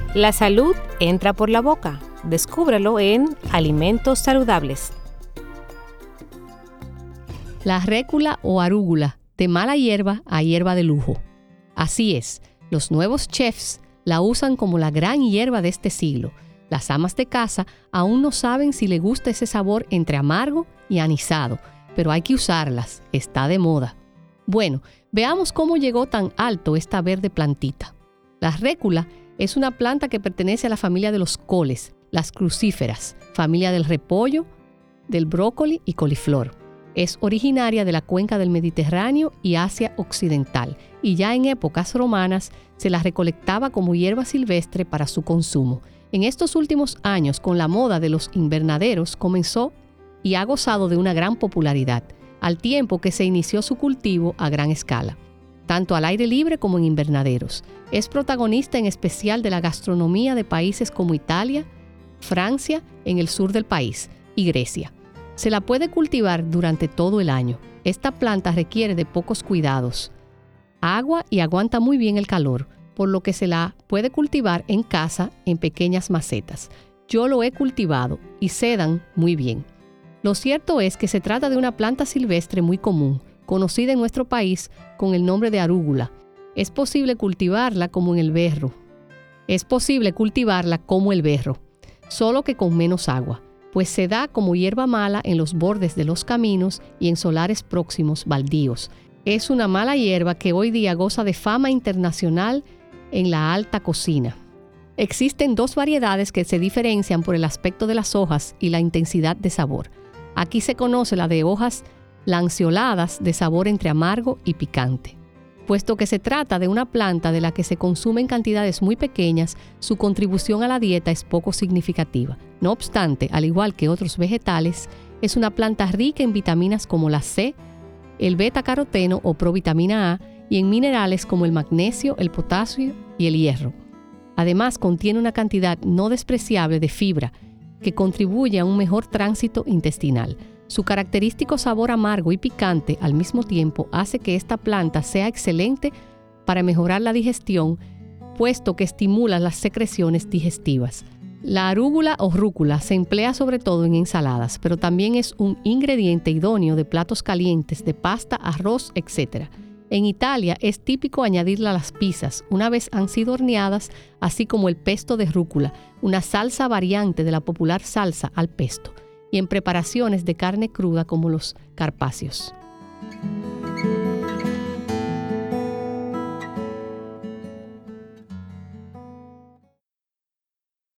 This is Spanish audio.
La salud entra por la boca. Descúbrelo en Alimentos Saludables. La récula o arúgula, de mala hierba a hierba de lujo. Así es, los nuevos chefs la usan como la gran hierba de este siglo. Las amas de casa aún no saben si le gusta ese sabor entre amargo y anisado, pero hay que usarlas, está de moda. Bueno, veamos cómo llegó tan alto esta verde plantita. La récula es una planta que pertenece a la familia de los coles, las crucíferas, familia del repollo, del brócoli y coliflor. Es originaria de la cuenca del Mediterráneo y Asia Occidental, y ya en épocas romanas se la recolectaba como hierba silvestre para su consumo. En estos últimos años, con la moda de los invernaderos, comenzó y ha gozado de una gran popularidad, al tiempo que se inició su cultivo a gran escala, tanto al aire libre como en invernaderos. Es protagonista en especial de la gastronomía de países como Italia, Francia, en el sur del país, y Grecia. Se la puede cultivar durante todo el año. Esta planta requiere de pocos cuidados, agua y aguanta muy bien el calor, por lo que se la puede cultivar en casa en pequeñas macetas. Yo lo he cultivado y se dan muy bien. Lo cierto es que se trata de una planta silvestre muy común, conocida en nuestro país con el nombre de arúgula. Es posible cultivarla como el berro, solo que con menos agua, pues se da como hierba mala en los bordes de los caminos y en solares próximos baldíos. Es una mala hierba que hoy día goza de fama internacional en la alta cocina. Existen dos variedades que se diferencian por el aspecto de las hojas y la intensidad de sabor. Aquí se conoce la de hojas lanceoladas de sabor entre amargo y picante. Puesto que se trata de una planta de la que se consume en cantidades muy pequeñas, su contribución a la dieta es poco significativa. No obstante, al igual que otros vegetales, es una planta rica en vitaminas como la C, el beta-caroteno o provitamina A y en minerales como el magnesio, el potasio y el hierro. Además, contiene una cantidad no despreciable de fibra que contribuye a un mejor tránsito intestinal. Su característico sabor amargo y picante al mismo tiempo hace que esta planta sea excelente para mejorar la digestión, puesto que estimula las secreciones digestivas. La arúgula o rúcula se emplea sobre todo en ensaladas, pero también es un ingrediente idóneo de platos calientes, de pasta, arroz, etc. En Italia es típico añadirla a las pizzas una vez han sido horneadas, así como el pesto de rúcula, una salsa variante de la popular salsa al pesto, y en preparaciones de carne cruda como los carpaccios.